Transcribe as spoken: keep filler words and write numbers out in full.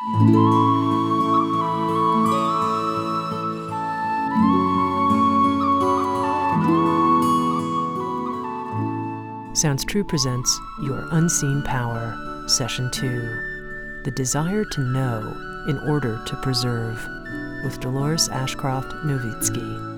Sounds True presents Your Unseen Power, Session two, The Desire to Know in Order to Preserve, with Dolores Ashcroft Novitsky.